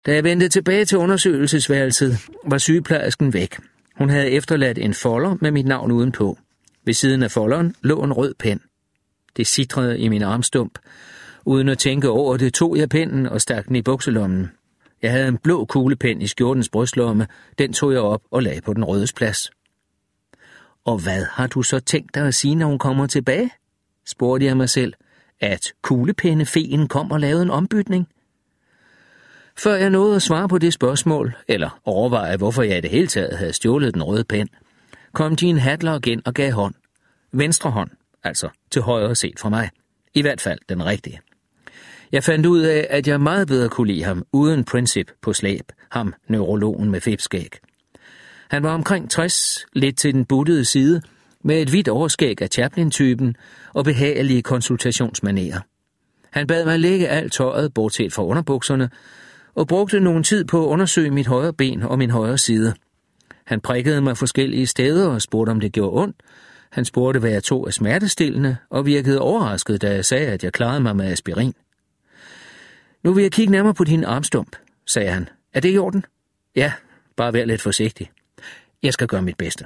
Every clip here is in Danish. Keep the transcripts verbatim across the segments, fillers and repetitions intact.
Da jeg vendte tilbage til undersøgelsesværelset, var sygeplejersken væk. Hun havde efterladt en folder med mit navn udenpå. Ved siden af folderen lå en rød pen. Det sitrede i min armstump. Uden at tænke over det, tog jeg pennen og stak den i bukselommen. Jeg havde en blå kuglepen i skjortens brystlomme. Den tog jeg op og lagde på den rødes plads. Og hvad har du så tænkt dig at sige, når hun kommer tilbage? Spurgte jeg mig selv. At kuglepennefeen kom og lavede en ombytning? Før jeg nåede at svare på det spørgsmål, eller overveje, hvorfor jeg i det hele taget havde stjålet den røde pen, kom Gene Hadlock ind og gav hånd. Venstre hånd, altså til højre set fra mig. I hvert fald den rigtige. Jeg fandt ud af, at jeg meget bedre kunne lide ham uden Princip på slæb, ham neurologen med fedtskæg. Han var omkring tres, lidt til den buttede side, med et hvidt overskæg af Chaplin-typen og behagelige konsultationsmanerer. Han bad mig lægge alt tøjet, bortset fra underbukserne, og brugte nogen tid på at undersøge mit højre ben og min højre side. Han prikkede mig forskellige steder og spurgte, om det gjorde ondt. Han spurgte, hvad jeg tog af smertestillende, og virkede overrasket, da jeg sagde, at jeg klarede mig med aspirin. Nu vil jeg kigge nærmere på din armstump, sagde han. Er det i orden? Ja, bare vær lidt forsigtig. Jeg skal gøre mit bedste.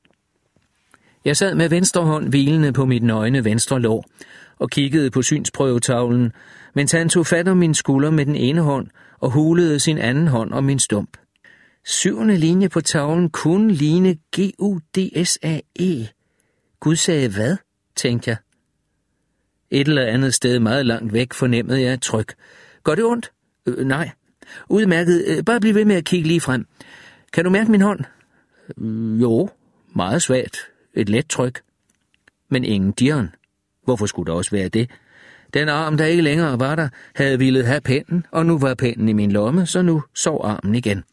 Jeg sad med venstre hånd hvilende på mit nøgne venstre lår og kiggede på synsprøvetavlen, mens han tog fat om min skulder med den ene hånd og hulede sin anden hånd om min stump. Syvende linje på tavlen kunne ligne G U D S A E. Gud sagde hvad, tænkte jeg. Et eller andet sted meget langt væk fornemmede jeg et tryk. Gør det ondt? Øh, nej. Udmærket. Øh, bare bliv ved med at kigge lige frem. Kan du mærke min hånd? Øh, jo, meget svagt. Et let tryk. Men ingen dirren. Hvorfor skulle der også være det? Den arm, der ikke længere var der, havde villet have pennen, og nu var pennen i min lomme, så nu sov armen igen.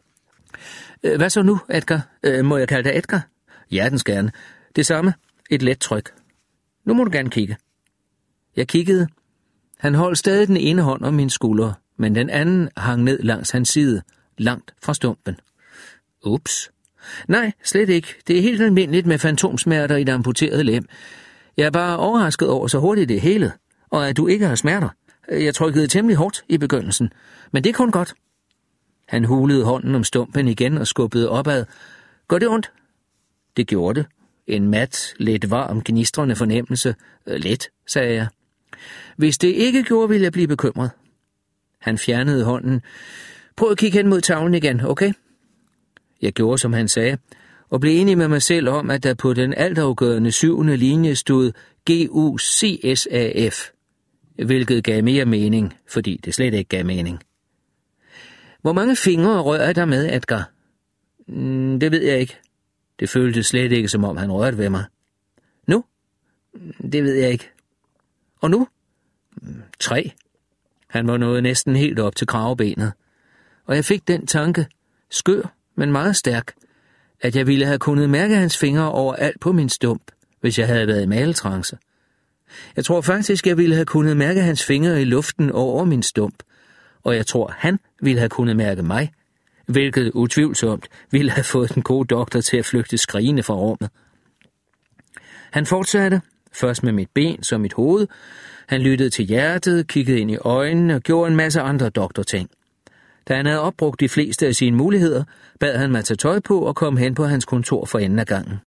Øh, hvad så nu, Edgar? Øh, må jeg kalde dig Edgar? Ja, den skal gerne. Det samme. Et let tryk. Nu må du gerne kigge. Jeg kiggede. Han holdt stadig den ene hånd om min skulder, men den anden hang ned langs hans side, langt fra stumpen. Ups. Nej, slet ikke. Det er helt almindeligt med fantomsmerter i det amputerede lem. Jeg er bare overrasket over så hurtigt det hele, og at du ikke har smerter. Jeg trykkede temmelig hårdt i begyndelsen, men det er kun godt. Han hulede hånden om stumpen igen og skubbede opad. Gør det ondt? Det gjorde det. En mat, lidt varm, gnistrende fornemmelse. Let, sagde jeg. Hvis det ikke gjorde, ville jeg blive bekymret. Han fjernede hånden. Prøv at kigge hen mod tavlen igen, okay? Jeg gjorde, som han sagde, og blev enig med mig selv om, at der på den altafgørende syvende linje stod G U C S A F, hvilket gav mere mening, fordi det slet ikke gav mening. Hvor mange fingre rører der med, Edgar? Mm, det ved jeg ikke. Det føltes slet ikke, som om han rørte ved mig. Nu? Det ved jeg ikke. Og nu? Tre. Han var nået næsten helt op til kravebenet. Og jeg fik den tanke, skør, men meget stærk, at jeg ville have kunnet mærke hans fingre overalt på min stump, hvis jeg havde været i maletrance. Jeg tror faktisk, jeg ville have kunnet mærke hans fingre i luften over min stump, og jeg tror, han ville have kunnet mærke mig, hvilket utvivlsomt ville have fået den gode doktor til at flygte skrigende fra rummet. Han fortsatte, først med mit ben som mit hoved. Han lyttede til hjertet, kiggede ind i øjnene og gjorde en masse andre doktorting. Da han havde opbrugt de fleste af sine muligheder, bad han mig tage tøj på og komme hen på hans kontor for enden af gangen.